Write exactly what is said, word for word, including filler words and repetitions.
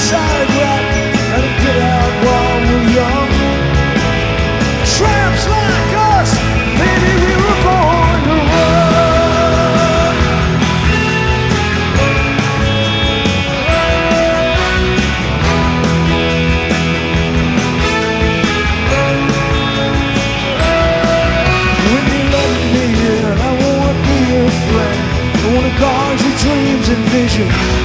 side rap and a get out while we're young. Tramps like us, maybe we were born to run. When you let me in, I won't be your friend. I wanna guard your dreams and visions.